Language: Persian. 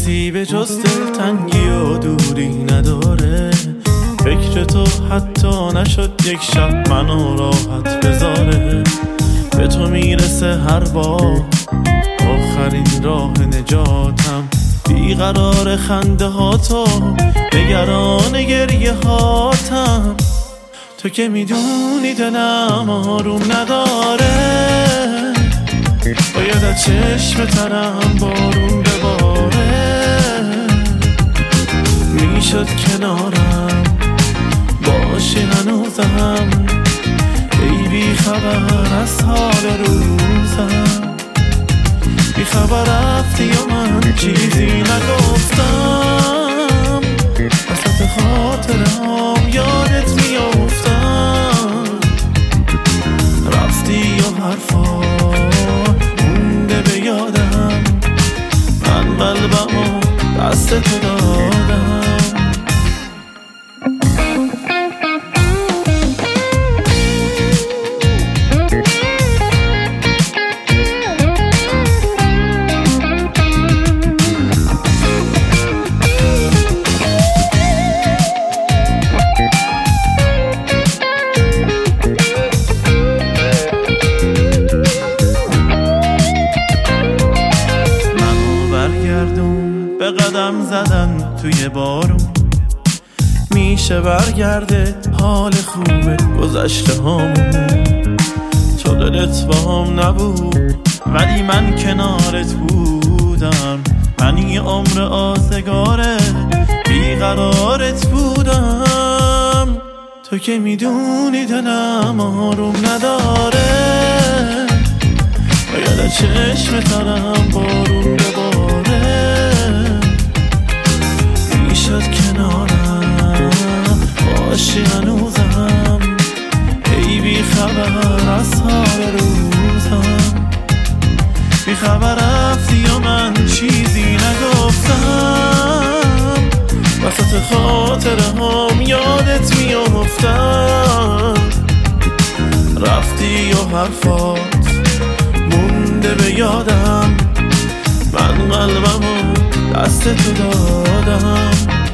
کسی به جز دلتنگی و دوری نداره. فکر تو حتی نشد یک شب منو راحت بذاره. به تو میرسه هر بار آخرین راه نجاتم. بیقرار خنده ها تو، نگران گریه هاتم. تو که میدونی دلم آروم نداره. باید از چشم ترم بارون بباره. میشد کنارم باشی هنوزم. ای بی خبر از حال روزم. بی خبر رفتی و من چیزی نگفتم. وسط خاطرهام یادت میافتم. رفتی و حرفا مونده به یادم. من قلبمو دست تو دادم. به قدم زدن توی بارون میشه برگرده حال خوبه گذشته هامون. تو دلت با هم نبود ولی من کنارت بودم. من یه عمر آزگاره بیقرارت بودم. تو که میدونی دلم آروم نداره. باید از چشم ترم بارون بباره. میشد کنارم باشی هنوزم. ای بی خبر از حال روزم. بی خبر رفتی و من چیزی نگفتم. وسط خاطرهام یادت میافتم. رفتی و حرفات مونده به یادم. من قلبمو دست تو دادم.